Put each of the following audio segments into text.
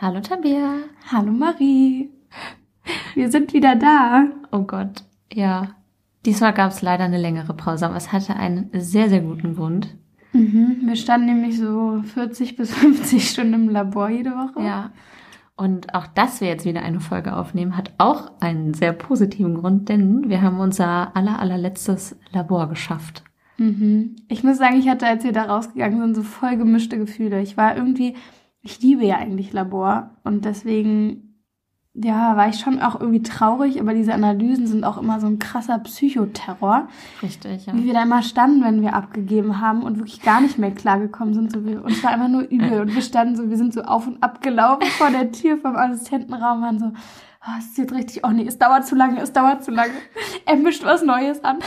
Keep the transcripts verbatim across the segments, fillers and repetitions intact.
Hallo Tabea. Hallo Marie. Wir sind wieder da. Oh Gott, ja. Diesmal gab es leider eine längere Pause, aber es hatte einen sehr, sehr guten Grund. Mhm. Wir standen nämlich so vierzig bis fünfzig Stunden im Labor jede Woche. Ja. Und auch, dass wir jetzt wieder eine Folge aufnehmen, hat auch einen sehr positiven Grund, denn wir haben unser aller, allerletztes Labor geschafft. Mhm. Ich muss sagen, ich hatte, als wir da rausgegangen sind, so voll gemischte Gefühle. Ich war irgendwie, ich liebe ja eigentlich Labor und deswegen, ja, war ich schon auch irgendwie traurig, aber diese Analysen sind auch immer so ein krasser Psychoterror. Richtig, ja. Wie wir da immer standen, wenn wir abgegeben haben und wirklich gar nicht mehr klargekommen sind. So, wir, uns war einfach nur übel und wir standen so, wir sind so auf und ab gelaufen vor der Tür vom Assistentenraum, waren so, oh, es ist jetzt richtig, oh nee, es dauert zu lange, es dauert zu lange. Er mischt was Neues an.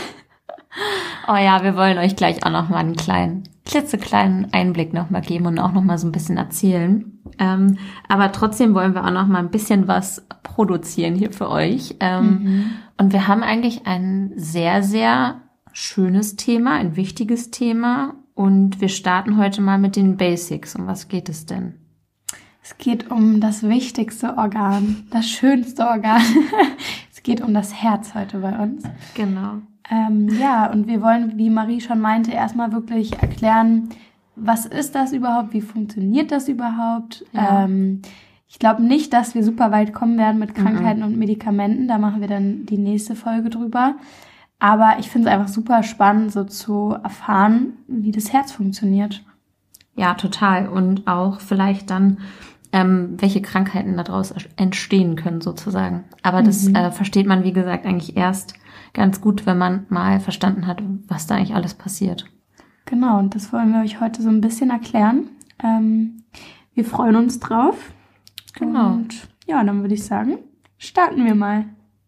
Oh ja, wir wollen euch gleich auch noch mal einen kleinen, klitzekleinen Einblick noch mal geben und auch noch mal so ein bisschen erzählen. Ähm, aber trotzdem wollen wir auch noch mal ein bisschen was produzieren hier für euch. Ähm, mhm. Und wir haben eigentlich ein sehr, sehr schönes Thema, ein wichtiges Thema. Und wir starten heute mal mit den Basics. Um was geht es denn? Es geht um das wichtigste Organ, das schönste Organ. Es geht um das Herz heute bei uns. Genau. Ähm, ja, und wir wollen, wie Marie schon meinte, erstmal wirklich erklären, was ist das überhaupt, wie funktioniert das überhaupt. Ja. Ähm, ich glaube nicht, dass wir super weit kommen werden mit Krankheiten mhm. und Medikamenten, da machen wir dann die nächste Folge drüber. Aber ich finde es einfach super spannend, so zu erfahren, wie das Herz funktioniert. Ja, total. Und auch vielleicht dann, ähm, welche Krankheiten daraus entstehen können sozusagen. Aber das mhm. äh, versteht man, wie gesagt, eigentlich erst ganz gut, wenn man mal verstanden hat, was da eigentlich alles passiert. Genau, und das wollen wir euch heute so ein bisschen erklären. Ähm, wir freuen uns drauf. Genau. Und ja, dann würde ich sagen, starten wir mal.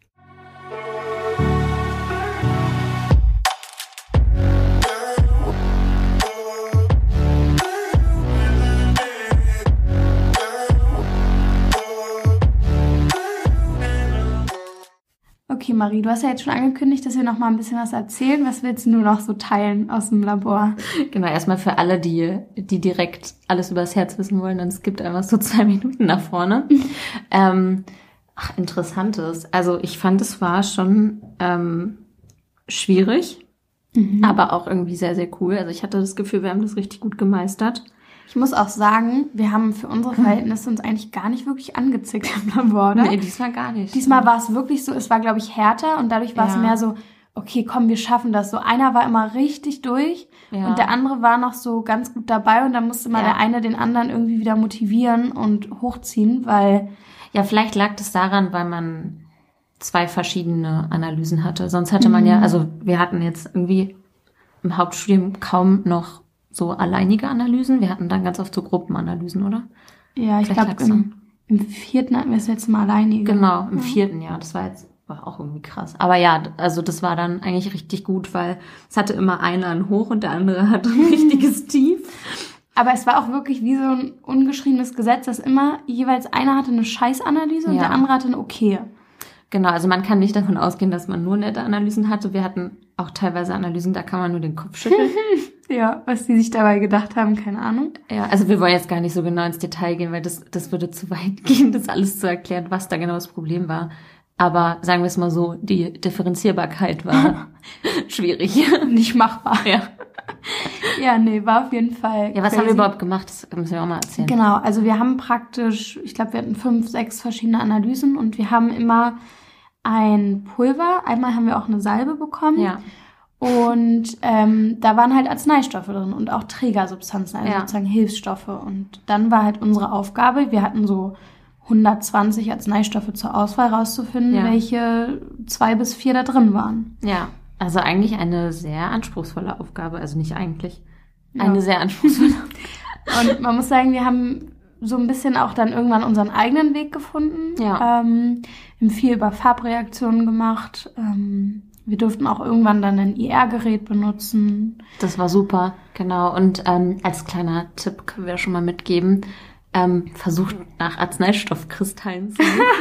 Okay, Marie, du hast ja jetzt schon angekündigt, dass wir noch mal ein bisschen was erzählen. Was willst du noch so teilen aus dem Labor? Genau, erstmal für alle, die die direkt alles über das Herz wissen wollen, dann skippt einfach so zwei Minuten nach vorne. ähm, ach, Interessantes. Also ich fand, es war schon ähm, schwierig, mhm. aber auch irgendwie sehr, sehr cool. Also ich hatte das Gefühl, wir haben das richtig gut gemeistert. Ich muss auch sagen, wir haben für unsere Verhältnisse uns eigentlich gar nicht wirklich angezickt im Labor, oder? Nee, diesmal gar nicht. Diesmal war es wirklich so, es war, glaube ich, härter und dadurch war ja. es mehr so, okay, komm, wir schaffen das. So einer war immer richtig durch ja. und der andere war noch so ganz gut dabei und dann musste mal ja. der eine den anderen irgendwie wieder motivieren und hochziehen, weil... Ja, vielleicht lag das daran, weil man zwei verschiedene Analysen hatte. Sonst hatte man mhm. ja, also wir hatten jetzt irgendwie im Hauptstudium kaum noch so alleinige Analysen. Wir hatten dann ganz oft so Gruppenanalysen, oder? Ja, ich glaube, im, im vierten hatten wir es jetzt mal alleinige. Genau, im ja. vierten Jahr. Das war jetzt war auch irgendwie krass. Aber ja, also das war dann eigentlich richtig gut, weil es hatte immer einer ein Hoch und der andere hatte ein richtiges Tief. Aber es war auch wirklich wie so ein ungeschriebenes Gesetz, dass immer jeweils einer hatte eine Scheißanalyse und ja. der andere hatte eine okay. Genau, also man kann nicht davon ausgehen, dass man nur nette Analysen hatte. Wir hatten auch teilweise Analysen, da kann man nur den Kopf schütteln. Ja, was die sich dabei gedacht haben, keine Ahnung. Ja, also wir wollen jetzt gar nicht so genau ins Detail gehen, weil das das würde zu weit gehen, das alles zu erklären, was da genau das Problem war. Aber sagen wir es mal so, die Differenzierbarkeit war schwierig. Nicht machbar. Ja. Ja, nee, war auf jeden Fall Ja, was crazy. haben wir überhaupt gemacht? Das müssen wir auch mal erzählen. Genau, also wir haben praktisch, ich glaube, wir hatten fünf, sechs verschiedene Analysen und wir haben immer ein Pulver. Einmal haben wir auch eine Salbe bekommen. Ja. Und ähm, da waren halt Arzneistoffe drin und auch Trägersubstanzen, also ja. sozusagen Hilfsstoffe. Und dann war halt unsere Aufgabe, wir hatten so hundertzwanzig Arzneistoffe zur Auswahl rauszufinden, ja. welche zwei bis vier da drin waren. Ja, also eigentlich eine sehr anspruchsvolle Aufgabe. Also nicht eigentlich, ja. eine sehr anspruchsvolle. Und man muss sagen, wir haben so ein bisschen auch dann irgendwann unseren eigenen Weg gefunden. Ja. Ähm, wir haben viel über Farbreaktionen gemacht. Ähm, wir durften auch irgendwann dann ein I R-Gerät benutzen. Das war super, genau. Und ähm, als kleiner Tipp können wir schon mal mitgeben, ähm, versucht nach Arzneistoffkristallen zu suchen.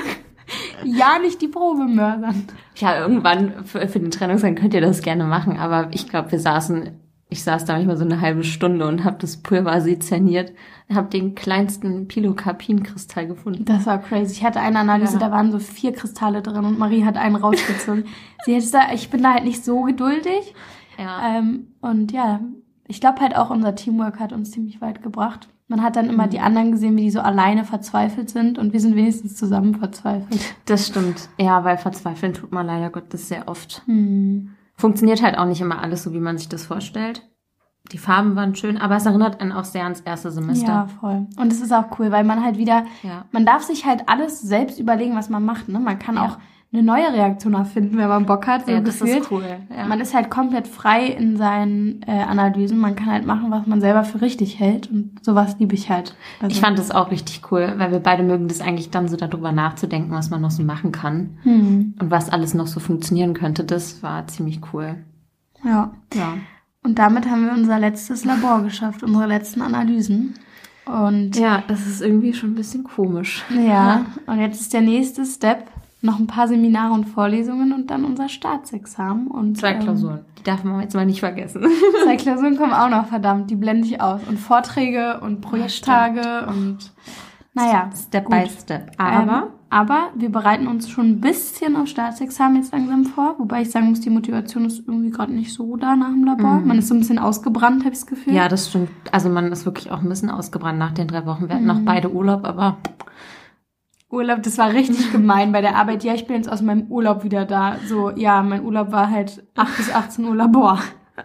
Ja, nicht die Probe mördern. Ja, irgendwann für, für den Trennungsgang könnt ihr das gerne machen, aber ich glaube, wir saßen ich saß da manchmal so eine halbe Stunde und habe das Pulver sezerniert, habe den kleinsten Pilocarpin-Kristall gefunden. Das war crazy. Ich hatte eine Analyse, ja. Da waren so vier Kristalle drin und Marie hat einen rausgezogen. Sie hätte da, ich bin da halt nicht so geduldig. Ja. Ähm, und ja, ich glaube halt auch unser Teamwork hat uns ziemlich weit gebracht. Man hat dann immer mhm. die anderen gesehen, wie die so alleine verzweifelt sind und wir sind wenigstens zusammen verzweifelt. Das stimmt. Ja, weil verzweifeln tut man leider Gottes sehr oft. Mhm. Funktioniert halt auch nicht immer alles so, wie man sich das vorstellt. Die Farben waren schön, aber es erinnert einen auch sehr ans erste Semester. Ja, voll. Und es ist auch cool, weil man halt wieder, ja. man darf sich halt alles selbst überlegen, was man macht. Ne? Man kann ja. auch eine neue Reaktion erfinden, wenn man Bock hat. So ja, das gefühlt. Ist cool. Ja. Man ist halt komplett frei in seinen äh, Analysen. Man kann halt machen, was man selber für richtig hält. Und sowas liebe ich halt. Also, ich fand das auch richtig cool, weil wir beide mögen das eigentlich dann so darüber nachzudenken, was man noch so machen kann. Hm. Und was alles noch so funktionieren könnte. Das war ziemlich cool. Ja. Ja. Und damit haben wir unser letztes Labor geschafft, unsere letzten Analysen. Und ja, das ist irgendwie schon ein bisschen komisch. Ja, ja. Und jetzt ist der nächste Step noch ein paar Seminare und Vorlesungen und dann unser Staatsexamen. Und zwei Klausuren. Ähm, die darf man jetzt mal nicht vergessen. Zwei Klausuren kommen auch noch, verdammt. Die blende ich aus. Und Vorträge und Projekttage ja, und naja. Step gut. by Step. Aber, ähm, aber wir bereiten uns schon ein bisschen auf Staatsexamen jetzt langsam vor. Wobei ich sagen muss, die Motivation ist irgendwie gerade nicht so da nach dem Labor. Mhm. Man ist so ein bisschen ausgebrannt, habe ich das Gefühl. Ja, das stimmt. Also man ist wirklich auch ein bisschen ausgebrannt nach den drei Wochen. Wir hatten mhm. noch beide Urlaub, aber... Urlaub, das war richtig gemein bei der Arbeit. Ja, ich bin jetzt aus meinem Urlaub wieder da. So, ja, mein Urlaub war halt acht bis achtzehn Uhr Labor.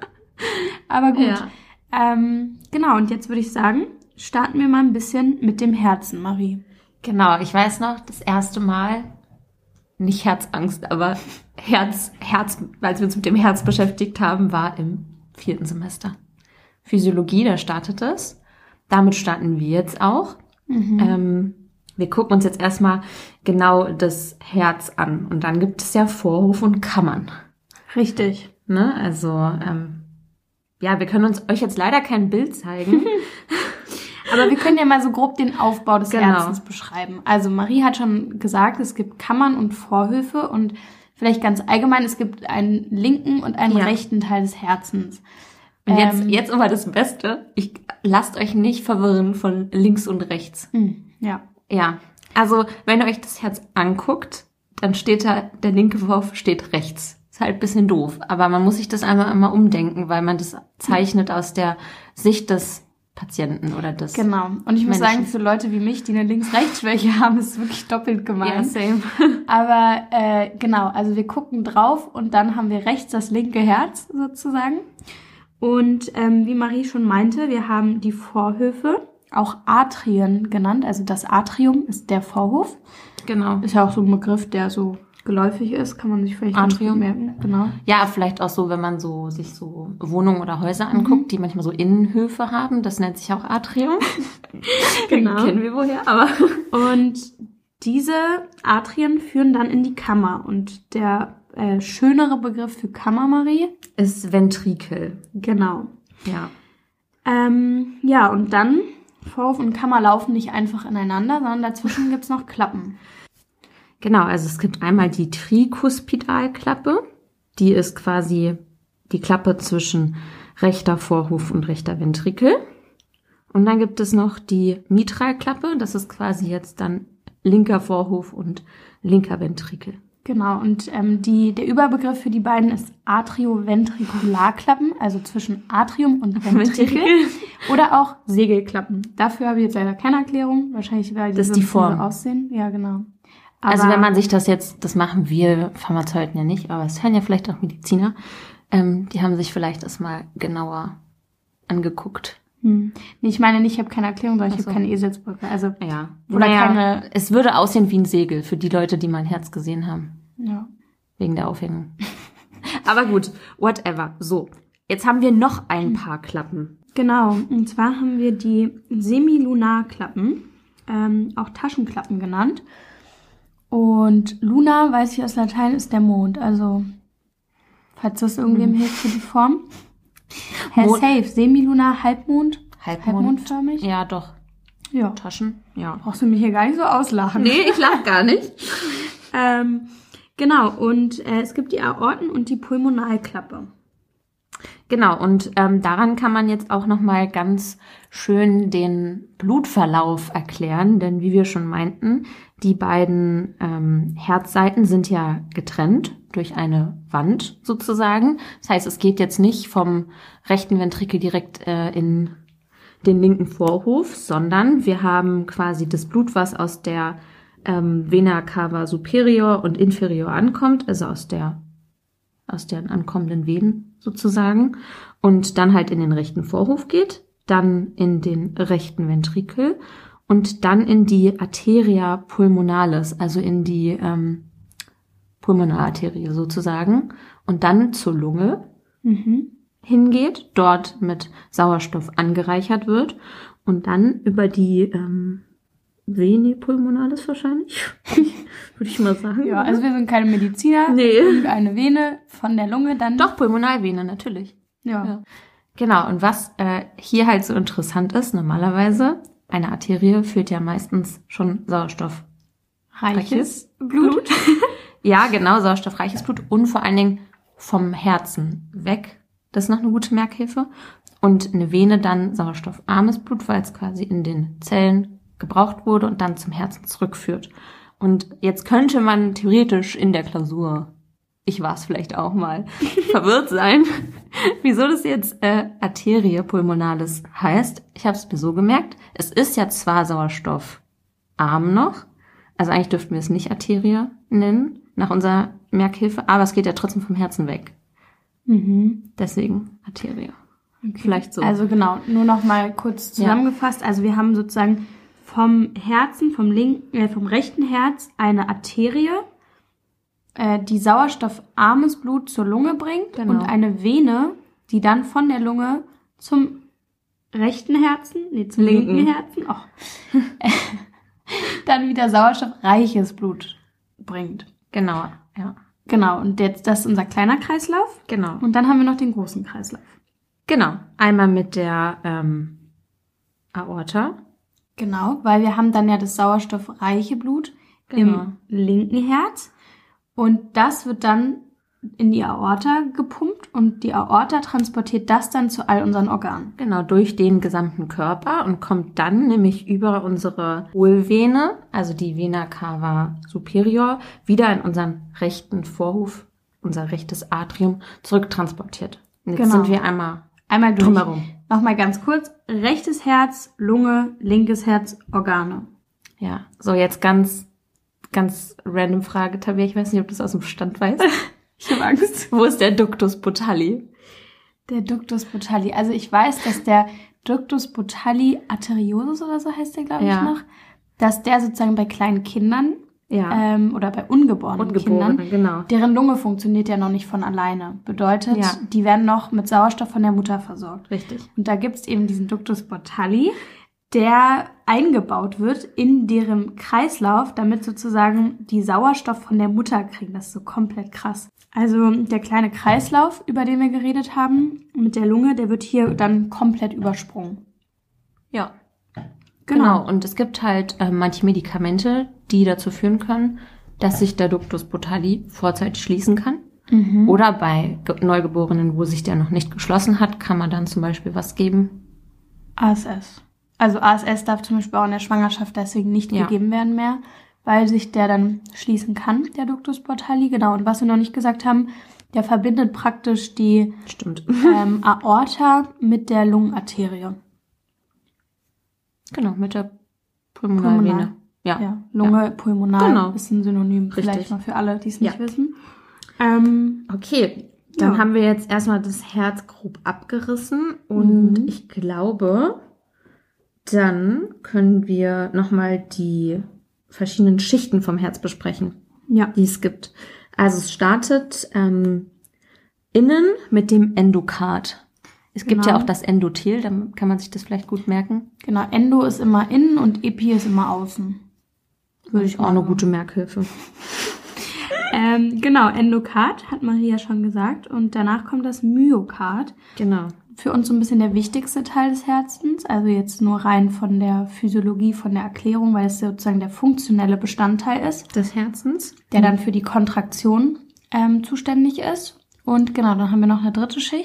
Aber gut. Ja. Ähm, genau, und jetzt würde ich sagen, starten wir mal ein bisschen mit dem Herzen, Marie. Genau, ich weiß noch, das erste Mal, nicht Herzangst, aber Herz, Herz, weil wir uns mit dem Herz beschäftigt haben, war im vierten Semester. Physiologie, da startet es. Damit starten wir jetzt auch. Mhm. Ähm, Wir gucken uns jetzt erstmal genau das Herz an. Und dann gibt es ja Vorhof und Kammern. Richtig. Ne? Also, ähm, ja, wir können uns euch jetzt leider kein Bild zeigen. Aber wir können ja mal so grob den Aufbau des genau. Herzens beschreiben. Also Marie hat schon gesagt, es gibt Kammern und Vorhöfe. Und vielleicht ganz allgemein, es gibt einen linken und einen ja. rechten Teil des Herzens. Und jetzt, ähm, jetzt aber das Beste. Ich, lasst euch nicht verwirren von links und rechts. Ja. Ja, also wenn ihr euch das Herz anguckt, dann steht da, der linke Vorhof steht rechts. Ist halt ein bisschen doof, aber man muss sich das einmal immer umdenken, weil man das zeichnet aus der Sicht des Patienten oder des Genau, und ich muss Menschen. sagen, für Leute wie mich, die eine Links-Rechts-Schwäche haben, ist es wirklich doppelt gemein. Ja, same. Aber äh, genau, also wir gucken drauf und dann haben wir rechts das linke Herz sozusagen. Und ähm, wie Marie schon meinte, wir haben die Vorhöfe, auch Atrien genannt, also das Atrium ist der Vorhof. Genau. Ist ja auch so ein Begriff, der so geläufig ist, kann man sich vielleicht Atrium merken. Genau. Ja, vielleicht auch so, wenn man so sich so Wohnungen oder Häuser anguckt, mhm. die manchmal so Innenhöfe haben, das nennt sich auch Atrium. Genau. Kennen wir woher, aber. Und diese Atrien führen dann in die Kammer und der äh, schönere Begriff für Kammer, Marie, ist Ventrikel. Genau. Ja. Ähm, ja, und dann Vorhof und Kammer laufen nicht einfach ineinander, sondern dazwischen gibt's noch Klappen. Genau, also es gibt einmal die Trikuspidalklappe. Die ist quasi die Klappe zwischen rechter Vorhof und rechter Ventrikel. Und dann gibt es noch die Mitralklappe. Das ist quasi jetzt dann linker Vorhof und linker Ventrikel. Genau, und ähm, die, der Überbegriff für die beiden ist Atrioventrikularklappen, also zwischen Atrium und Ventrikel. Oder auch Segelklappen. Dafür habe ich jetzt leider keine Erklärung. Wahrscheinlich, weil die das so, die Form. so aussehen. Ja, genau. Aber also wenn man sich das jetzt, das machen wir Pharmazeuten ja nicht, aber es hören ja vielleicht auch Mediziner, ähm, die haben sich vielleicht das mal genauer angeguckt. Hm. Nee, ich meine nicht, ich habe keine Erklärung, sondern ich so. habe keine Eselsbrücke. Also, ja. Oder naja, keine. Es würde aussehen wie ein Segel für die Leute, die mein Herz gesehen haben. Ja. Wegen der Aufhängung. Aber gut, whatever. So, jetzt haben wir noch ein paar Klappen. Genau, und zwar haben wir die Semilunarklappen, ähm, auch Taschenklappen genannt. Und Luna, weiß ich aus Latein, ist der Mond. Also, falls das irgendwem hm. hilft für die Form. Herr Safe, Semilunar, Halbmond, Halbmond, halbmondförmig. Ja, doch. Ja. Taschen, ja. Brauchst du mich hier gar nicht so auslachen. Nee, ich lach gar nicht. ähm, genau, und äh, es gibt die Aorten- und die Pulmonalklappe. Genau, und ähm, daran kann man jetzt auch nochmal ganz schön den Blutverlauf erklären, denn wie wir schon meinten, die beiden ähm, Herzseiten sind ja getrennt durch eine Wand sozusagen. Das heißt, es geht jetzt nicht vom rechten Ventrikel direkt äh, in den linken Vorhof, sondern wir haben quasi das Blut, was aus der ähm, Vena cava superior und inferior ankommt, also aus der aus den ankommenden Venen sozusagen, und dann halt in den rechten Vorhof geht, dann in den rechten Ventrikel und dann in die Arteria pulmonalis, also in die ähm, Pulmonararterie sozusagen, und dann zur Lunge Mhm. hingeht, dort mit Sauerstoff angereichert wird und dann über die ähm, Vene pulmonalis wahrscheinlich, würde ich mal sagen. Ja, also wir sind keine Mediziner. Nee. Irgendeine Vene von der Lunge dann. Doch, Pulmonalvene, natürlich. Ja. Ja. Genau, und was äh, hier halt so interessant ist, normalerweise, eine Arterie führt ja meistens schon sauerstoffreiches Reiches Blut. Ja, genau, sauerstoffreiches Blut und vor allen Dingen vom Herzen weg. Das ist noch eine gute Merkhilfe. Und eine Vene dann sauerstoffarmes Blut, weil es quasi in den Zellen gebraucht wurde und dann zum Herzen zurückführt. Und jetzt könnte man theoretisch in der Klausur, ich war es vielleicht auch mal, verwirrt sein, wieso das jetzt äh, Arterie pulmonalis heißt. Ich habe es mir so gemerkt, es ist ja zwar sauerstoffarm noch, also eigentlich dürften wir es nicht Arterie nennen, nach unserer Merkhilfe, aber es geht ja trotzdem vom Herzen weg. Mhm. Deswegen Arterie. Okay. Vielleicht so. Also genau, nur noch mal kurz zusammengefasst. Ja. Also wir haben sozusagen vom Herzen, vom linken, äh, vom rechten Herz eine Arterie, äh, die sauerstoffarmes Blut zur Lunge bringt, genau. und eine Vene, die dann von der Lunge zum rechten Herzen, nee, zum linken, linken Herzen, oh, dann wieder sauerstoffreiches Blut bringt. Genau, ja. Genau, und jetzt, das ist unser kleiner Kreislauf. Genau. Und dann haben wir noch den großen Kreislauf. Genau, einmal mit der ähm, Aorta. Genau, weil wir haben dann ja das sauerstoffreiche Blut Genau. im linken Herz und das wird dann in die Aorta gepumpt und die Aorta transportiert das dann zu all unseren Organen. Genau, durch den gesamten Körper und kommt dann nämlich über unsere Hohlvene, also die Vena cava superior, wieder in unseren rechten Vorhof, unser rechtes Atrium, zurücktransportiert. Und jetzt Genau. sind wir einmal, Einmal durch. drumherum. Nochmal ganz kurz. Rechtes Herz, Lunge, linkes Herz, Organe. Ja, so jetzt ganz, ganz random Frage, Tabea. Ich weiß nicht, ob du das aus dem Stand weißt. Ich habe Angst. Wo ist der Ductus botalli? Der Ductus botalli. Also ich weiß, dass der Ductus botalli arteriosus oder so heißt der, glaube ich, Ja. noch, dass der sozusagen bei kleinen Kindern Ja, ähm, oder bei ungeborenen, Ungeborene, Kindern, genau. deren Lunge funktioniert ja noch nicht von alleine. Bedeutet, Ja. die werden noch mit Sauerstoff von der Mutter versorgt. Richtig. Und da gibt's eben diesen Ductus botalli, der eingebaut wird in deren Kreislauf, damit sozusagen die Sauerstoff von der Mutter kriegen. Das ist so komplett krass. Also der kleine Kreislauf, über den wir geredet haben, mit der Lunge, der wird hier dann komplett übersprungen. Ja. Genau. Und es gibt halt äh, manche Medikamente, die dazu führen können, dass sich der Ductus botalli vorzeitig schließen kann. Mhm. Oder bei Ge- Neugeborenen, wo sich der noch nicht geschlossen hat, kann man dann zum Beispiel was geben. A S S. Also A S S darf zum Beispiel auch in der Schwangerschaft deswegen nicht Ja. gegeben werden mehr, weil sich der dann schließen kann, der Ductus botalli. Genau, und was wir noch nicht gesagt haben, der verbindet praktisch die Stimmt. ähm, Aorta mit der Lungenarterie. Genau, mit der Pulmonalvene. Pulmonar. Ja. Ja, Lunge, Pulmonar Genau. ist ein Synonym, Richtig. vielleicht mal für alle, die es nicht Ja. wissen. Ähm, Okay, dann Ja. haben wir jetzt erstmal das Herz grob abgerissen und Mhm. ich glaube, dann können wir nochmal die verschiedenen Schichten vom Herz besprechen, ja. die es gibt. Also es startet ähm, innen mit dem Endokard. Es gibt Genau. ja auch das Endothel, dann kann man sich das vielleicht gut merken. Genau, Endo ist immer innen und Epi ist immer außen. Würde ich Auch mal eine sagen. gute Merkhilfe. Ähm, genau, Endokard, hat Maria schon gesagt. Und danach kommt das Myokard. Genau. Für uns so ein bisschen der wichtigste Teil des Herzens. Also jetzt nur rein von der Physiologie, von der Erklärung, weil es sozusagen der funktionelle Bestandteil ist, Des Herzens. der dann für die Kontraktion ähm, zuständig ist. Und genau, dann haben wir noch eine dritte Schicht.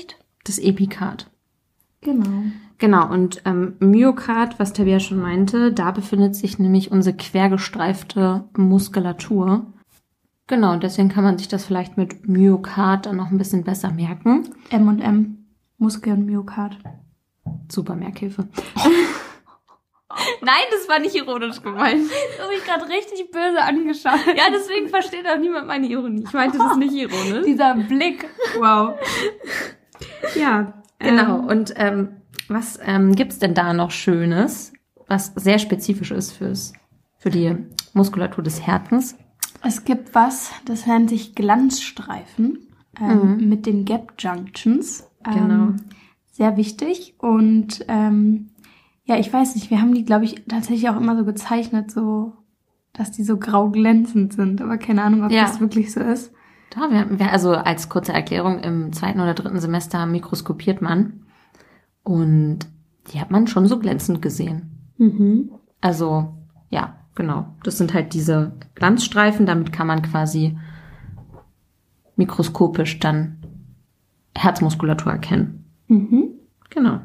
das Epikard. Genau. Genau, und ähm, Myokard, was Tabea schon meinte, da befindet sich nämlich unsere quergestreifte Muskulatur. Genau, deswegen kann man sich das vielleicht mit Myokard dann noch ein bisschen besser merken. M und M, Muskel und Myokard. Super Merkhilfe. Nein, das war nicht ironisch gemeint. Du hast mich gerade richtig böse angeschaut. Ja, deswegen versteht auch niemand meine Ironie. Ich meinte das nicht ironisch. Dieser Blick, wow. Ja, Genau, ähm, und ähm, was ähm, gibt's denn da noch Schönes, was sehr spezifisch ist fürs, für die Muskulatur des Herzens? Es gibt was, das nennt sich Glanzstreifen ähm, Mhm. mit den Gap Junctions. Ähm, Genau. Sehr wichtig. Und ähm, ja, ich weiß nicht, wir haben die, glaube ich, tatsächlich auch immer so gezeichnet, so, dass die so grau glänzend sind. Aber keine Ahnung, ob Ja. das wirklich so ist. Da, wir, wir, also als kurze Erklärung, im zweiten oder dritten Semester mikroskopiert man und die hat man schon so glänzend gesehen. Mhm. Also, ja, genau. Das sind halt diese Glanzstreifen, damit kann man quasi mikroskopisch dann Herzmuskulatur erkennen. Mhm. Genau.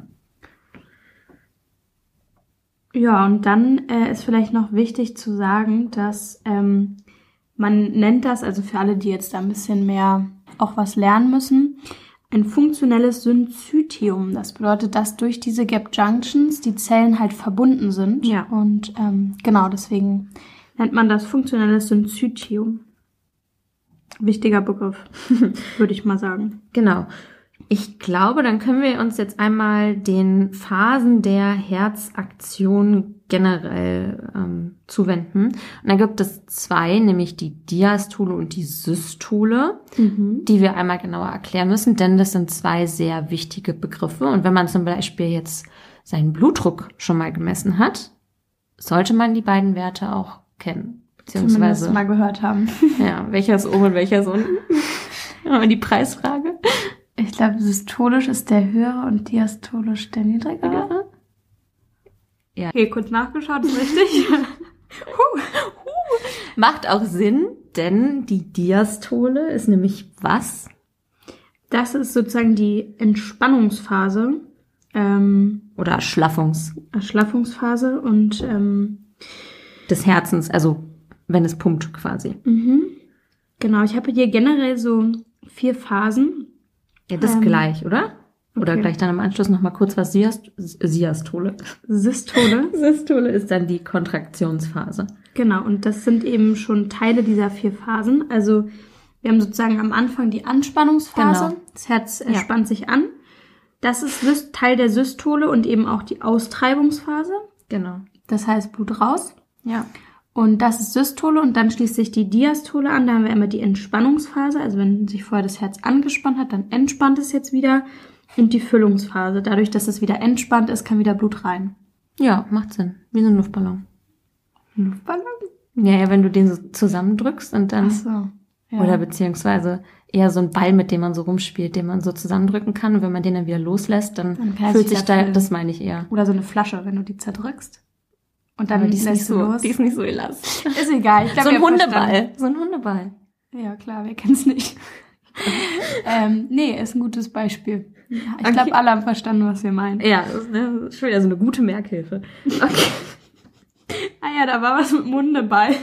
Ja, und dann äh, ist vielleicht noch wichtig zu sagen, dass ähm, man nennt das, also für alle, die jetzt da ein bisschen mehr auch was lernen müssen, ein funktionelles Synzytium. Das bedeutet, dass durch diese Gap Junctions die Zellen halt verbunden sind. Ja. Und ähm, genau, deswegen nennt man das funktionelles Synzytium. Wichtiger Begriff, würde ich mal sagen. Genau. Ich glaube, dann können wir uns jetzt einmal den Phasen der Herzaktion generell ähm, zuwenden. Und da gibt es zwei, nämlich die Diastole und die Systole, Mhm. die wir einmal genauer erklären müssen, denn das sind zwei sehr wichtige Begriffe. Und wenn man zum Beispiel jetzt seinen Blutdruck schon mal gemessen hat, sollte man die beiden Werte auch kennen. Beziehungsweise, Zumindest mal gehört haben. ja, welcher ist oben und welcher ist unten? Aber die Preisfrage. Ich glaube, systolisch ist der höhere und diastolisch der niedrigere. Ja. Okay, kurz nachgeschaut, ist richtig. Macht auch Sinn, denn die Diastole ist nämlich was? Das ist sozusagen die Entspannungsphase, ähm, Oder Schlaffungs Erschlaffungsphase und ähm, des Herzens, also wenn es pumpt quasi. mhm. Genau, ich habe hier generell so vier Phasen. Ja, das Ähm, gleich, oder? Oder okay. gleich dann im Anschluss nochmal kurz was Siast Siastole. Systole. Systole ist dann die Kontraktionsphase. Genau, und das sind eben schon Teile dieser vier Phasen. Also wir haben sozusagen am Anfang die Anspannungsphase. Genau. Das Herz entspannt sich an. Das ist Syst- Teil der Systole und eben auch die Austreibungsphase. Genau. Das heißt Blut raus. Ja. Und das ist Systole und dann schließt sich die Diastole an. Da haben wir immer die Entspannungsphase. Also wenn sich vorher das Herz angespannt hat, dann entspannt es jetzt wieder. Und die Füllungsphase. Dadurch, dass es wieder entspannt ist, kann wieder Blut rein. Ja, macht Sinn. Wie so ein Luftballon. Luftballon? Ja, ja, wenn du den so zusammendrückst und dann... Ach so. Ja. Oder beziehungsweise eher so ein Ball, mit dem man so rumspielt, den man so zusammendrücken kann. Und wenn man den dann wieder loslässt, dann, Dann kann er fühlt sich sich wieder da, füllen. das meine ich eher. Oder so eine Flasche, wenn du die zerdrückst. Und dann Aber die ist lässt nicht du so, los. die ist nicht so elastisch. Ist egal. Ich glaub, So ein ihr habt Hundeball. verstanden. So ein Hundeball. Ja, klar, wer kennt's nicht. ähm, nee, ist ein gutes Beispiel. Ja, ich Okay. glaube, alle haben verstanden, was wir meinen. Ja, das ist, ne, das ist schon wieder so eine gute Merkhilfe. Okay. Ah ja, da war was mit dem Hundeball.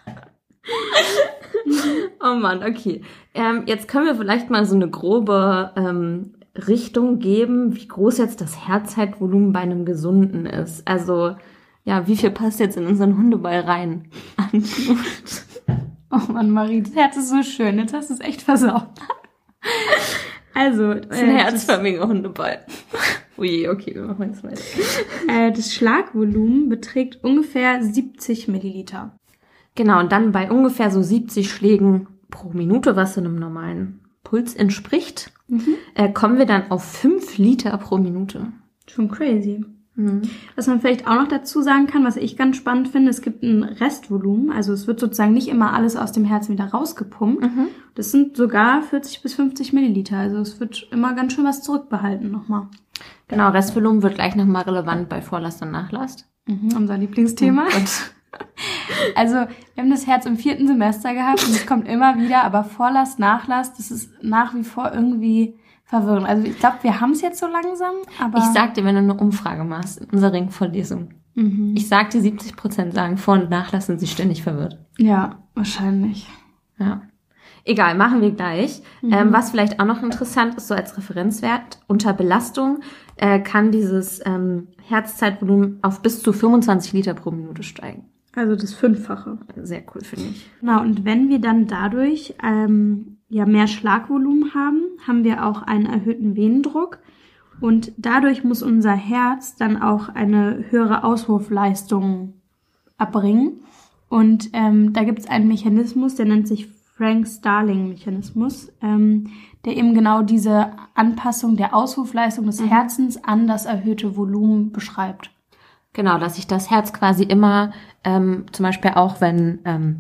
Oh Mann, okay. Ähm, jetzt können wir vielleicht mal so eine grobe ähm, Richtung geben, wie groß jetzt das Herzzeitvolumen bei einem Gesunden ist. Also, ja, wie viel passt jetzt in unseren Hundeball rein? An Blut? Oh Mann, Marie, das Herz ist so schön. Jetzt hast du es echt versaut. Also, Das ist ein äh, herzförmiger Hundeball. Ui, okay, wir machen jetzt weiter. Äh, das Schlagvolumen beträgt ungefähr siebzig Milliliter. Genau, und dann bei ungefähr so siebzig Schlägen pro Minute, was so einem normalen Puls entspricht, Mhm. äh, kommen wir dann auf fünf Liter pro Minute. Schon crazy. Mhm. Was man vielleicht auch noch dazu sagen kann, was ich ganz spannend finde, es gibt ein Restvolumen. Also es wird sozusagen nicht immer alles aus dem Herzen wieder rausgepumpt. Mhm. Das sind sogar vierzig bis fünfzig Milliliter. Also es wird immer ganz schön was zurückbehalten nochmal. Genau, Restvolumen wird gleich nochmal relevant bei Vorlast und Nachlast. Mhm, unser Lieblingsthema. Und Also wir haben das Herz im vierten Semester gehabt und es kommt immer wieder, aber Vorlast, Nachlast, das ist nach wie vor irgendwie verwirrend. Also ich glaube, wir haben es jetzt so langsam, aber... Ich sag dir, wenn du eine Umfrage machst in unserer Ringvorlesung, mhm. ich sag dir, siebzig Prozent sagen, Vor- und Nachlass sind sie ständig verwirrt. Ja, wahrscheinlich. Ja. Egal, machen wir gleich. Mhm. Ähm, was vielleicht auch noch interessant ist, so als Referenzwert, unter Belastung äh, kann dieses ähm, Herzzeitvolumen auf bis zu fünfundzwanzig Liter pro Minute steigen. Also das Fünffache. Sehr cool, finde ich. Genau, und wenn wir dann dadurch ähm, ja mehr Schlagvolumen haben, haben wir auch einen erhöhten Venendruck. Und dadurch muss unser Herz dann auch eine höhere Auswurfleistung erbringen. Und ähm, da gibt es einen Mechanismus, der nennt sich Frank-Starling-Mechanismus, ähm, der eben genau diese Anpassung der Auswurfleistung des Herzens an das erhöhte Volumen beschreibt. Genau, dass sich das Herz quasi immer, ähm, zum Beispiel auch wenn ähm,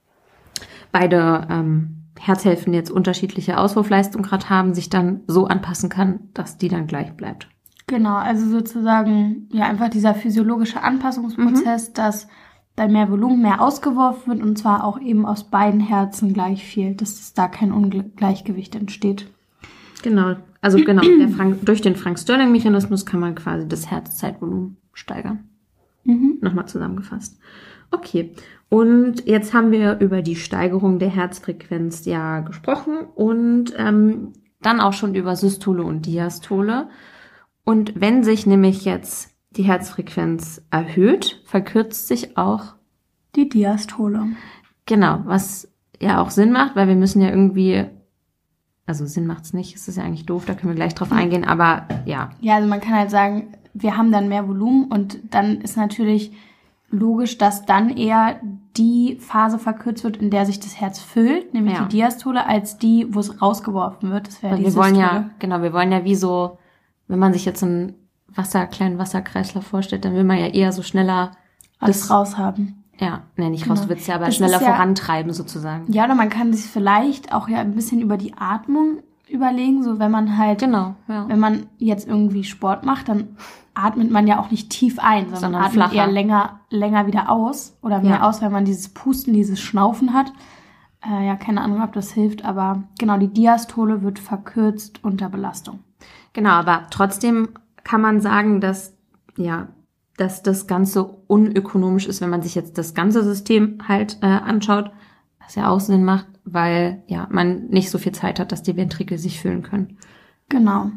beide ähm, Herzhälften jetzt unterschiedliche Auswurfleistung gerade haben, sich dann so anpassen kann, dass die dann gleich bleibt. Genau, also sozusagen ja einfach dieser physiologische Anpassungsprozess, mhm. dass bei mehr Volumen mehr ausgeworfen wird und zwar auch eben aus beiden Herzen gleich viel, dass es da kein Ungleichgewicht entsteht. Genau, also genau, der Frank, durch den Frank-Starling-Mechanismus kann man quasi das Herzzeitvolumen steigern. Mhm. Nochmal zusammengefasst. Okay, und jetzt haben wir über die Steigerung der Herzfrequenz ja gesprochen und ähm, dann auch schon über Systole und Diastole. Und wenn sich nämlich jetzt die Herzfrequenz erhöht, verkürzt sich auch die Diastole. Genau, was ja auch Sinn macht, weil wir müssen ja irgendwie, also Sinn macht's nicht, es ist ja eigentlich doof, da können wir gleich drauf eingehen, aber ja. Ja, also man kann halt sagen, wir haben dann mehr Volumen und dann ist natürlich logisch, dass dann eher die Phase verkürzt wird, in der sich das Herz füllt, nämlich ja. die Diastole, als die, wo es rausgeworfen wird. Das wäre die wir Systole. wollen ja, genau, wir wollen ja wie so, wenn man sich jetzt einen Wasser, kleinen Wasserkreislauf vorstellt, dann will man ja eher so schneller alles das raus haben. Ja, ne, nicht raus, genau. du willst ja aber das schneller ja, vorantreiben sozusagen. Ja, oder man kann sich vielleicht auch ja ein bisschen über die Atmung überlegen, so wenn man halt, genau, ja. wenn man jetzt irgendwie Sport macht, dann atmet man ja auch nicht tief ein, sondern, sondern atmet flacher. eher länger, länger wieder aus oder mehr ja. aus, wenn man dieses Pusten, dieses Schnaufen hat. Äh, ja, keine Ahnung, ob das hilft, aber genau, die Diastole wird verkürzt unter Belastung. Genau, aber trotzdem kann man sagen, dass, ja, dass das Ganze unökonomisch ist, wenn man sich jetzt das ganze System halt äh, anschaut, was ja auch Sinn macht, weil ja man nicht so viel Zeit hat, dass die Ventrikel sich füllen können. Genau.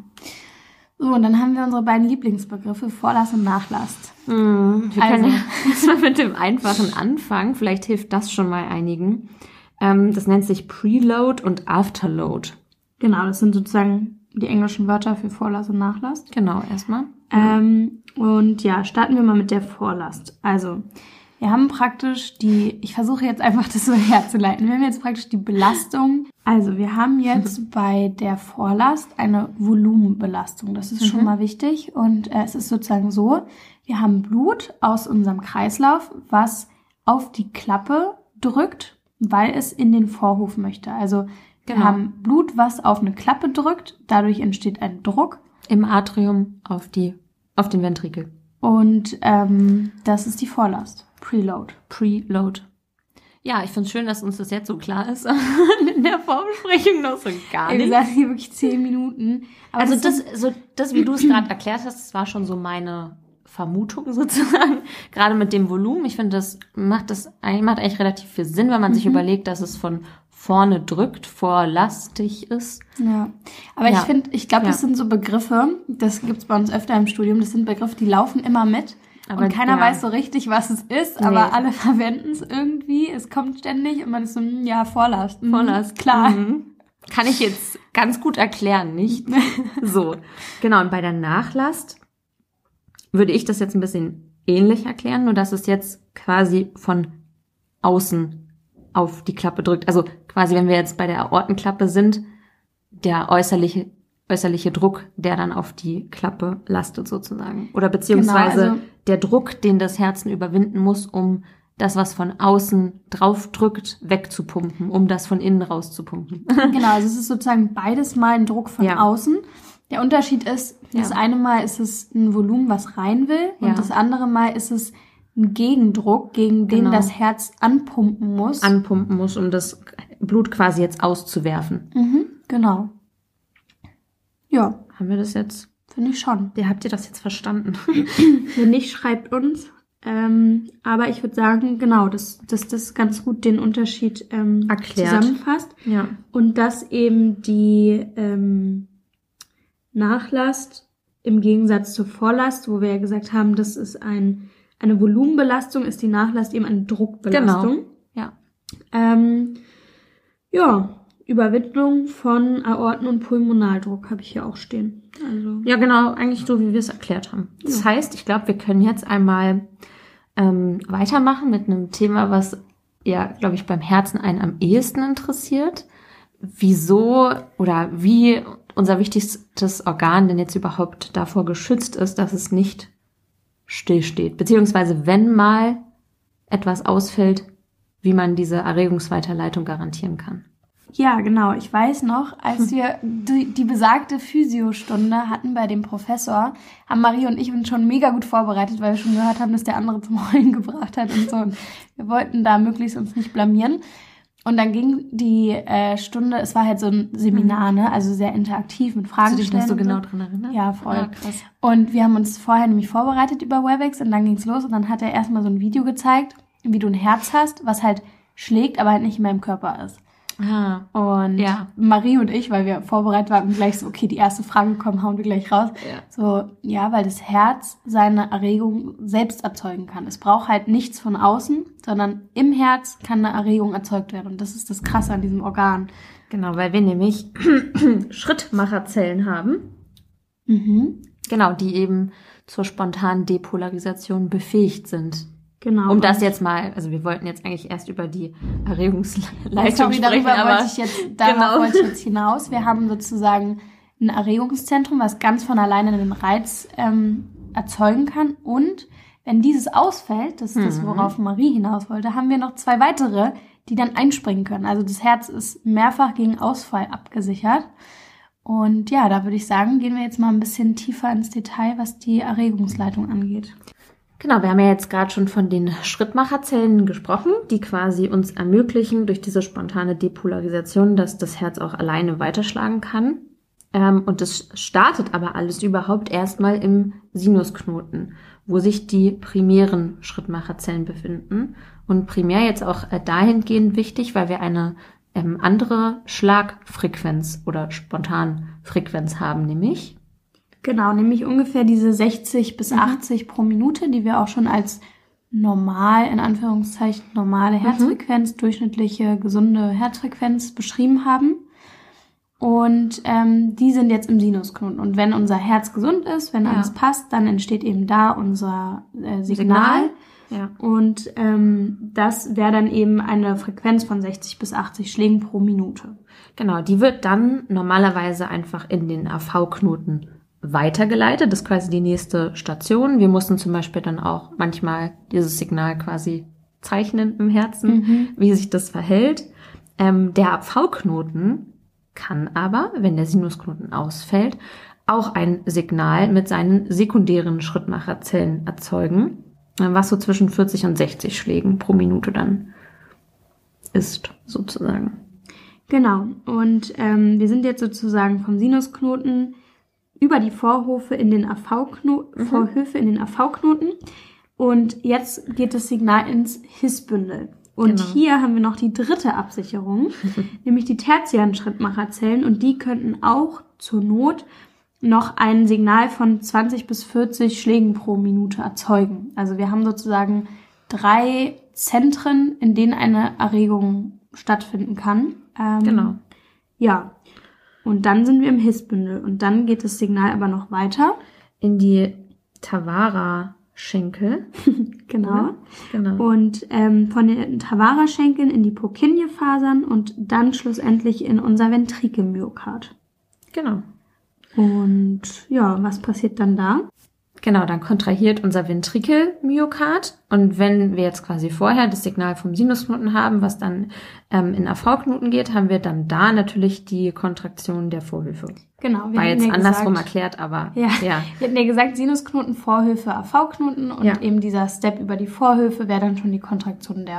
So, und dann haben wir unsere beiden Lieblingsbegriffe, Vorlass und Nachlass. Mm, wir also. können ja erstmal mit dem Einfachen anfangen, vielleicht hilft das schon mal einigen. Ähm, das nennt sich Preload und Afterload. Genau, das sind sozusagen die englischen Wörter für Vorlass und Nachlass. Genau, erstmal. Ähm, und ja, starten wir mal mit der Vorlast. Also, wir haben praktisch die, ich versuche jetzt einfach das so herzuleiten, wir haben jetzt praktisch die Belastung. Also, wir haben jetzt bei der Vorlast eine Volumenbelastung. Das ist mhm. schon mal wichtig. Und äh, es ist sozusagen so, wir haben Blut aus unserem Kreislauf, was auf die Klappe drückt, weil es in den Vorhof möchte. Also, wir genau. haben Blut, was auf eine Klappe drückt, dadurch entsteht ein Druck. Im Atrium auf die, auf den Ventrikel. Und ähm, das ist die Vorlast. Preload. Preload. Ja, ich finde es schön, dass uns das jetzt so klar ist. In der Vorbesprechung noch so gar nicht. Wir sagen hier wirklich zehn Minuten. Aber also das, das, so, das, wie du es gerade erklärt hast, das war schon so meine Vermutung sozusagen. Gerade mit dem Volumen. Ich finde, das macht das macht eigentlich relativ viel Sinn, wenn man mhm. sich überlegt, dass es von vorne drückt, vorlastig ist. Ja, aber ja. ich finde, ich glaube, das ja. sind so Begriffe, das gibt's bei uns öfter im Studium, das sind Begriffe, die laufen immer mit aber und keiner ja. weiß so richtig, was es ist, nee. aber alle verwenden es irgendwie, es kommt ständig und man ist so, ja, Vorlast. Vorlast, klar. Mhm. Kann ich jetzt ganz gut erklären, nicht? So, genau, und bei der Nachlast würde ich das jetzt ein bisschen ähnlich erklären, nur dass es jetzt quasi von außen auf die Klappe drückt. Also quasi, wenn wir jetzt bei der Aortenklappe sind, der äußerliche äußerliche Druck, der dann auf die Klappe lastet sozusagen. Oder beziehungsweise genau, also der Druck, den das Herzen überwinden muss, um das, was von außen drauf drückt, wegzupumpen, um das von innen rauszupumpen. Genau, also es ist sozusagen beides mal ein Druck von ja. außen. Der Unterschied ist, das ja. eine Mal ist es ein Volumen, was rein will, und ja. das andere Mal ist es ein Gegendruck, gegen den genau. das Herz anpumpen muss. Anpumpen muss, um das Blut quasi jetzt auszuwerfen. Mhm, genau. Ja. Haben wir das jetzt? Finde ich schon. Ja, habt ihr das jetzt verstanden? Wenn nicht, schreibt uns. Ähm, aber ich würde sagen, genau, dass, dass das ganz gut den Unterschied ähm, Erklärt. zusammenfasst. Ja. Und dass eben die ähm, Nachlast im Gegensatz zur Vorlast, wo wir ja gesagt haben, das ist ein, eine Volumenbelastung, ist die Nachlast eben eine Druckbelastung. Genau. Ja. Ähm, ja, Überwindung von Aorten- und Pulmonaldruck habe ich hier auch stehen. Also Ja, genau, eigentlich so, wie wir es erklärt haben. Das Ja. heißt, ich glaube, wir können jetzt einmal ähm, weitermachen mit einem Thema, was ja, glaube ich, beim Herzen einen am ehesten interessiert. Wieso oder wie unser wichtigstes Organ denn jetzt überhaupt davor geschützt ist, dass es nicht stillsteht. Beziehungsweise, wenn mal etwas ausfällt, wie man diese Erregungsweiterleitung garantieren kann. Ja, genau. Ich weiß noch, als wir die, die besagte Physiostunde hatten bei dem Professor, haben Marie und ich uns schon mega gut vorbereitet, weil wir schon gehört haben, dass der andere zum Heulen gebracht hat und so. Und wir wollten da möglichst uns nicht blamieren. Und dann ging die äh, Stunde, es war halt so ein Seminar, ne? Also sehr interaktiv mit Fragen Kannst du dich noch stellen so und genau dran erinnern? Ja, voll. Ah, krass. Und wir haben uns vorher nämlich vorbereitet über Webex und dann ging's los und dann hat er erstmal so ein Video gezeigt, wie du ein Herz hast, was halt schlägt, aber halt nicht in meinem Körper ist. Ah, Und Ja. Marie und ich, weil wir vorbereitet waren, gleich so, okay, die erste Frage kommt, hauen wir gleich raus. Ja. So, ja, weil das Herz seine Erregung selbst erzeugen kann. Es braucht halt nichts von außen, sondern im Herz kann eine Erregung erzeugt werden. Und das ist das Krasse an diesem Organ. genau, weil wir nämlich Schrittmacherzellen haben. Mhm. Genau, die eben zur spontanen Depolarisation befähigt sind. Genau. Um das jetzt mal, also wir wollten jetzt eigentlich erst über die Erregungsleitung Sorry, sprechen, darüber aber wollte ich jetzt, darauf genau. wollte ich jetzt hinaus. Wir haben sozusagen ein Erregungszentrum, was ganz von alleine den Reiz ähm, erzeugen kann. Und wenn dieses ausfällt, das ist das, Mhm. worauf Marie hinaus wollte, haben wir noch zwei weitere, die dann einspringen können. Also das Herz ist mehrfach gegen Ausfall abgesichert. Und ja, da würde ich sagen, gehen wir jetzt mal ein bisschen tiefer ins Detail, was die Erregungsleitung angeht. Genau, wir haben ja jetzt gerade schon von den Schrittmacherzellen gesprochen, die quasi uns ermöglichen, durch diese spontane Depolarisation, dass das Herz auch alleine weiterschlagen kann. Ähm, und das startet aber alles überhaupt erstmal im Sinusknoten, wo sich die primären Schrittmacherzellen befinden. Und primär jetzt auch äh, dahingehend wichtig, weil wir eine ähm, andere Schlagfrequenz oder Spontanfrequenz haben, nämlich Genau, nämlich ungefähr diese sechzig bis achtzig pro Minute, die wir auch schon als normal, in Anführungszeichen, normale Herzfrequenz, durchschnittliche, gesunde Herzfrequenz beschrieben haben. Und ähm, die sind jetzt im Sinusknoten. Und wenn unser Herz gesund ist, wenn Ja. alles passt, dann entsteht eben da unser äh, Signal. Ja. Und ähm, das wäre dann eben eine Frequenz von sechzig bis achtzig Schlägen pro Minute. Genau, die wird dann normalerweise einfach in den A V-Knoten weitergeleitet. Das ist quasi die nächste Station. Wir mussten zum Beispiel dann auch manchmal dieses Signal quasi zeichnen im Herzen, Mhm. wie sich das verhält. Ähm, der A V-Knoten kann aber, wenn der Sinusknoten ausfällt, auch ein Signal mit seinen sekundären Schrittmacherzellen erzeugen, was so zwischen vierzig und sechzig Schlägen pro Minute dann ist, sozusagen. Genau. Und ähm, wir sind jetzt sozusagen vom Sinusknoten über die Vorhofe in den A V-Knoten, Mhm. Vorhöfe in den A V-Knoten. Und jetzt geht das Signal ins Hissbündel. Und Genau. hier haben wir noch die dritte Absicherung, nämlich die tertiären Schrittmacherzellen. Und die könnten auch zur Not noch ein Signal von zwanzig bis vierzig Schlägen pro Minute erzeugen. Also wir haben sozusagen drei Zentren, in denen eine Erregung stattfinden kann. Ähm, Genau. Ja. Und dann sind wir im Hissbündel. Und dann geht das Signal aber noch weiter. In die Tavara-Schenkel. Genau. Oder? Genau. Und ähm, von den Tavara-Schenkeln in die Purkinje-Fasern und dann schlussendlich in unser Ventrikelmyokard. Genau. Und ja, was passiert dann da? Genau, dann kontrahiert unser Ventrikelmyokard. Und wenn wir jetzt quasi vorher das Signal vom Sinusknoten haben, was dann ähm, in A V-Knoten geht, haben wir dann da natürlich die Kontraktion der Vorhöfe. Genau. Wir War hatten jetzt ja andersrum gesagt, erklärt, aber Ja. ja. Wir hatten ja gesagt, Sinusknoten, Vorhöfe, A V-Knoten und Ja. eben dieser Step über die Vorhöfe wäre dann schon die Kontraktion der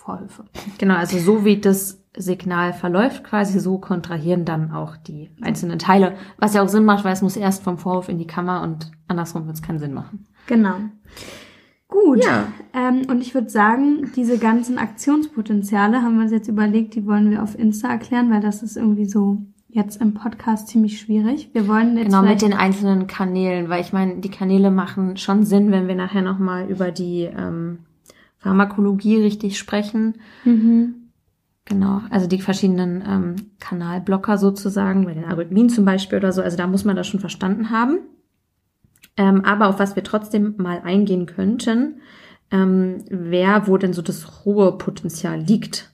Vorhöfe. Genau, also so wie das Signal verläuft quasi, so kontrahieren dann auch die einzelnen Teile, was ja auch Sinn macht, weil es muss erst vom Vorhof in die Kammer und andersrum wird es keinen Sinn machen. Genau. Gut, Ja. ähm, und ich würde sagen, diese ganzen Aktionspotenziale haben wir uns jetzt überlegt, die wollen wir auf Insta erklären, weil das ist irgendwie so jetzt im Podcast ziemlich schwierig. Wir wollen jetzt Genau, mit den einzelnen Kanälen, weil ich meine, die Kanäle machen schon Sinn, wenn wir nachher nochmal über die ähm, Pharmakologie richtig sprechen. Mhm. Genau, also die verschiedenen ähm, Kanalblocker sozusagen, bei den Arrhythmien zum Beispiel oder so, also da muss man das schon verstanden haben. Ähm, aber auf was wir trotzdem mal eingehen könnten, ähm, wer, wo denn so das Ruhepotenzial liegt.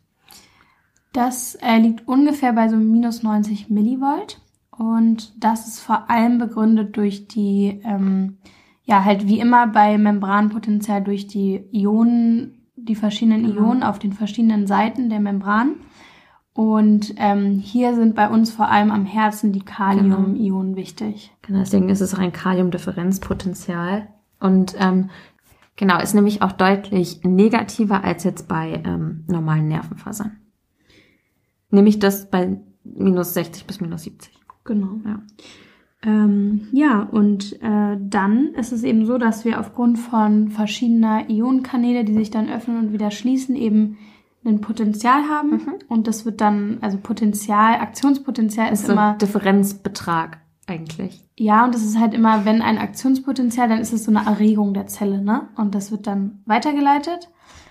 Das äh, liegt ungefähr bei so minus neunzig Millivolt und das ist vor allem begründet durch die, ähm, ja halt wie immer bei Membranpotenzial durch die Ionen, die verschiedenen Genau. Ionen auf den verschiedenen Seiten der Membran. Und ähm, hier sind bei uns vor allem am Herzen die Kalium-Ionen wichtig. Genau, deswegen ist es rein Kaliumdifferenzpotenzial. Und ähm, genau, ist nämlich auch deutlich negativer als jetzt bei ähm, normalen Nervenfasern. Nämlich das bei minus sechzig bis minus siebzig. Genau. Ja. Ähm, ja, und äh, dann ist es eben so, dass wir aufgrund von verschiedener Ionenkanäle, die sich dann öffnen und wieder schließen, eben ein Potenzial haben. Mhm. Und das wird dann, also Potenzial, Aktionspotenzial ist ist so immer, ein Differenzbetrag eigentlich. ja, und das ist halt immer, wenn ein Aktionspotenzial, dann ist es so eine Erregung der Zelle, ne? Und das wird dann weitergeleitet.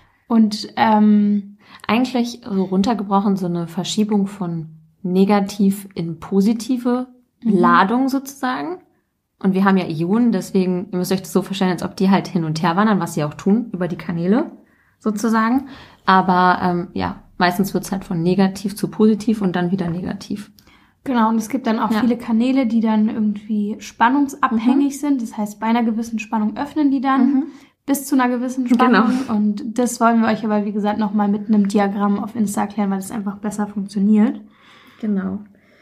Und ähm, Eigentlich so runtergebrochen so eine Verschiebung von negativ in positive Mhm. Ladung sozusagen. Und wir haben ja Ionen, deswegen, ihr müsst euch das so vorstellen, als ob die halt hin und her wandern, was sie auch tun, über die Kanäle sozusagen. Aber ähm, ja, meistens wird's halt von negativ zu positiv und dann wieder negativ. genau, und es gibt dann auch Ja. viele Kanäle, die dann irgendwie spannungsabhängig sind. Das heißt, bei einer gewissen Spannung öffnen die dann Mhm. bis zu einer gewissen Spannung. Genau. Und das wollen wir euch aber, wie gesagt, nochmal mit einem Diagramm auf Insta erklären, weil es einfach besser funktioniert. Genau.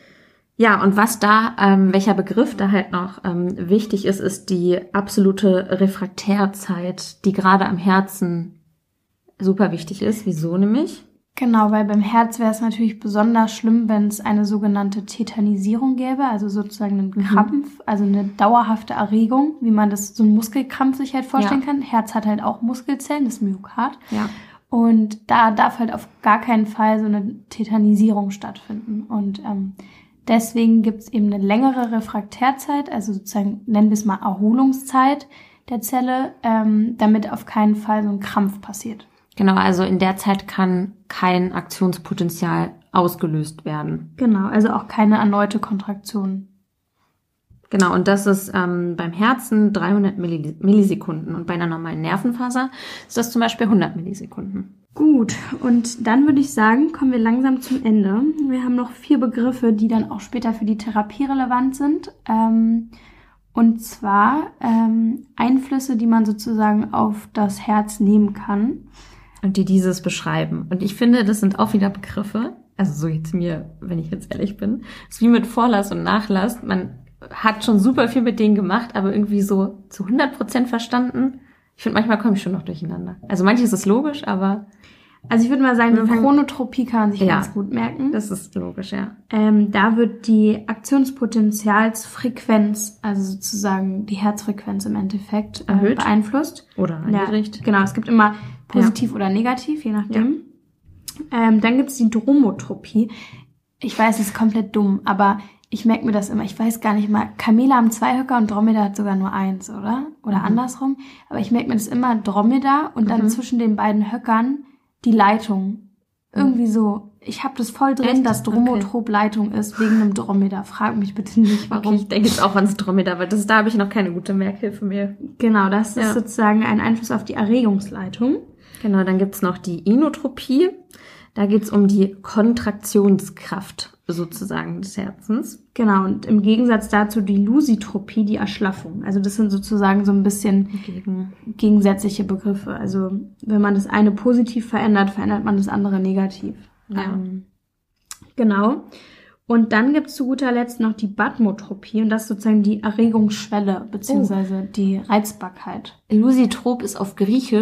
Ja, und was da, ähm, welcher Begriff da halt noch ähm, wichtig ist, ist die absolute Refraktärzeit, die gerade am Herzen super wichtig ist. Wieso nämlich? Genau, weil beim Herz wäre es natürlich besonders schlimm, wenn es eine sogenannte Tetanisierung gäbe, also sozusagen einen Mhm. Krampf, also eine dauerhafte Erregung, wie man das, so ein Muskelkrampf sich halt vorstellen Ja. kann. Herz hat halt auch Muskelzellen, das Myokard. Ja. Und da darf halt auf gar keinen Fall so eine Tetanisierung stattfinden. Und ähm, deswegen gibt es eben eine längere Refraktärzeit, also sozusagen nennen wir es mal Erholungszeit der Zelle, ähm, damit auf keinen Fall so ein Krampf passiert. Genau, also in der Zeit kann kein Aktionspotenzial ausgelöst werden. Genau, also auch keine erneute Kontraktion. Genau, und das ist ähm, beim Herzen dreihundert Millis- Millisekunden und bei einer normalen Nervenfaser ist das zum Beispiel hundert Millisekunden. Gut, und dann würde ich sagen, kommen wir langsam zum Ende. Wir haben noch vier Begriffe, die dann auch später für die Therapie relevant sind. Ähm, und zwar ähm, Einflüsse, die man sozusagen auf das Herz nehmen kann. Und die dieses beschreiben. Und ich finde, das sind auch wieder Begriffe, also so jetzt mir, wenn ich jetzt ehrlich bin, ist wie mit Vorlass und Nachlass. Man hat schon super viel mit denen gemacht, aber irgendwie so zu hundert Prozent verstanden. Ich finde, manchmal komme ich schon noch durcheinander. Also manches ist logisch, aber Also ich würde mal sagen, die Wir fangen- Chronotropie kann man sich Ja. ganz gut merken. das ist logisch, ja. Ähm, da wird die Aktionspotenzialsfrequenz, also sozusagen die Herzfrequenz im Endeffekt, äh, Erhöht. beeinflusst. Oder Ja, niedrigt. genau, es gibt immer positiv oder negativ, je nachdem. Ähm, dann gibt es die Dromotropie. Ich weiß, es ist komplett dumm, aber ich merke mir das immer. Ich weiß gar nicht mal, Kamele haben zwei Höcker und Dromedar hat sogar nur eins, oder? Oder Mhm. andersrum. Aber ich merke mir das immer Dromedar und dann Mhm. zwischen den beiden Höckern die Leitung. Irgendwie so. Ich habe das voll drin, Echt? dass Dromotrop Leitung ist, wegen einem Dromedar. Frag mich bitte nicht, warum. Okay, ich denke jetzt auch ans Dromedar, weil das, da habe ich noch keine gute Merkhilfe mehr. Genau, das ist Ja. sozusagen ein Einfluss auf die Erregungsleitung. Genau, dann gibt's noch die Inotropie. Da geht's um die Kontraktionskraft sozusagen des Herzens. Genau, und im Gegensatz dazu die Lusitropie, die Erschlaffung. Also das sind sozusagen so ein bisschen Gegen gegensätzliche Begriffe. Also wenn man das eine positiv verändert, verändert man das andere negativ. Ja. Ähm, genau. Und dann gibt es zu guter Letzt noch die Bathmotropie und das ist sozusagen die Erregungsschwelle beziehungsweise die Reizbarkeit. Lusitrop ist auf Griechisch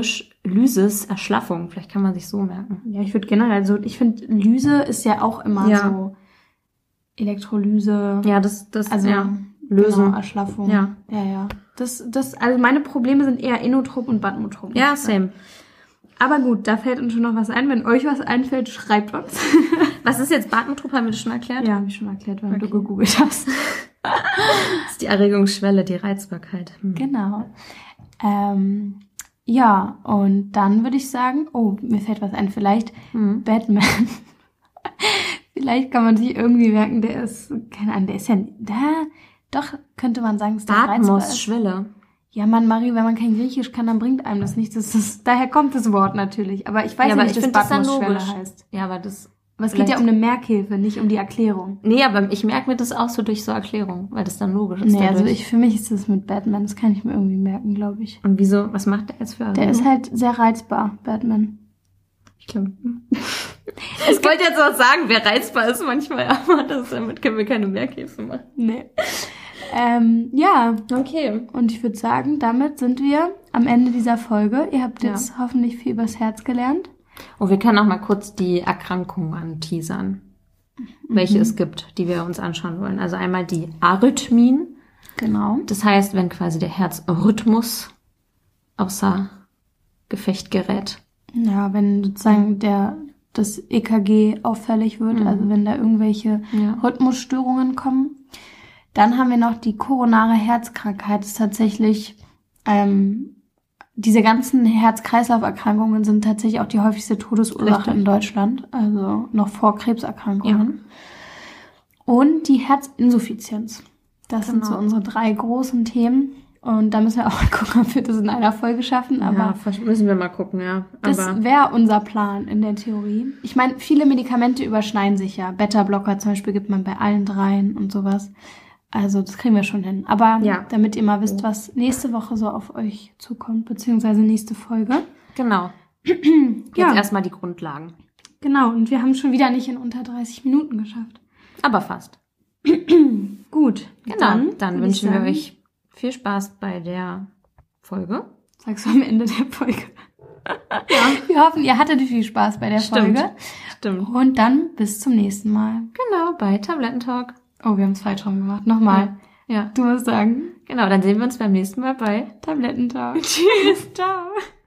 Lysis, Erschlaffung. Vielleicht kann man sich so merken. Ja, ich würde generell so, ich finde, Lyse ist ja auch immer Ja. so Elektrolyse. Ja, das, das, Also ja. Lösen. Genau, Erschlaffung. Ja. Ja, ja. Das, das, also meine Probleme sind eher Inotrop und Batmotrop. Ja, same. Aber gut, da fällt uns schon noch was ein. Wenn euch was einfällt, schreibt uns. Was ist jetzt Batmotrop? Haben wir das schon erklärt? Ja, habe ich schon erklärt, wenn Okay. du gegoogelt hast. Das ist die Erregungsschwelle, die Reizbarkeit. Hm. Genau. Ähm, ja, und dann würde ich sagen, oh, mir fällt was ein, vielleicht Hm. Batman. Vielleicht kann man sich irgendwie merken, der ist, keine Ahnung, der ist ja, da, doch, könnte man sagen, dass der reizbar Atmos, ist. Schwelle. Ja, Mann, Marie, wenn man kein Griechisch kann, dann bringt einem das nichts. Das ist, daher kommt das Wort natürlich. Aber ich weiß Ja, ja, aber nicht, ich dass find das dann Batmos-Schwelle logisch. heißt. Ja, aber das... Aber es geht ja vielleicht- um eine Merkhilfe, nicht um die Erklärung. Nee, aber ich merke mir das auch so durch so Erklärungen, weil das dann logisch ist. Nee, also dadurch. ich, für mich ist das mit Batman, das kann ich mir irgendwie merken, glaube ich. Und wieso, was macht der jetzt für Der ist halt sehr reizbar, Batman. Ich glaube... Ich wollte jetzt was sagen, wer reizbar ist manchmal, aber das, damit können wir keine Mehrkäse machen. Nee. Ähm, ja, Okay. und ich würde sagen, damit sind wir am Ende dieser Folge. Ihr habt Ja. jetzt hoffentlich viel übers Herz gelernt. Und wir können auch mal kurz die Erkrankungen anteasern, welche es gibt, die wir uns anschauen wollen. Also einmal die Arrhythmien. Genau. Das heißt, wenn quasi der Herzrhythmus außer Gefecht gerät. Ja, wenn sozusagen der das E K G auffällig wird, Mhm. also wenn da irgendwelche Ja. Rhythmusstörungen kommen. Dann haben wir noch die koronare Herzkrankheit. Das ist tatsächlich, ähm, diese ganzen Herz-Kreislauf-Erkrankungen sind tatsächlich auch die häufigste Todesursache Richtig. in Deutschland, also noch vor Krebserkrankungen. Und die Herzinsuffizienz. Das sind Genau. so unsere drei großen Themen. Und da müssen wir auch mal gucken, ob wir das in einer Folge schaffen. Aber ja, vielleicht müssen wir mal gucken, ja. das Aber wäre unser Plan in der Theorie. Ich meine, viele Medikamente überschneiden sich ja. Beta-Blocker zum Beispiel gibt man bei allen dreien und sowas. Also das kriegen wir schon hin. Aber Ja. damit ihr mal wisst, was nächste Woche so auf euch zukommt, beziehungsweise nächste Folge. genau. Jetzt Ja. erstmal die Grundlagen. Genau, und wir haben schon wieder nicht in unter dreißig Minuten geschafft. Aber fast. Gut, Genau. Dann, würde ich wünschen wir sagen, euch viel Spaß bei der Folge. Sagst du am Ende der Folge. Ja. Wir hoffen, ihr hattet viel Spaß bei der Stimmt. Folge. Stimmt. Und dann bis zum nächsten Mal. Genau, bei Tablettentalk. Oh, wir haben es falsch rum gemacht. Nochmal. Ja. Du musst sagen, Genau, dann sehen wir uns beim nächsten Mal bei Tablettentag. Tschüss, ciao.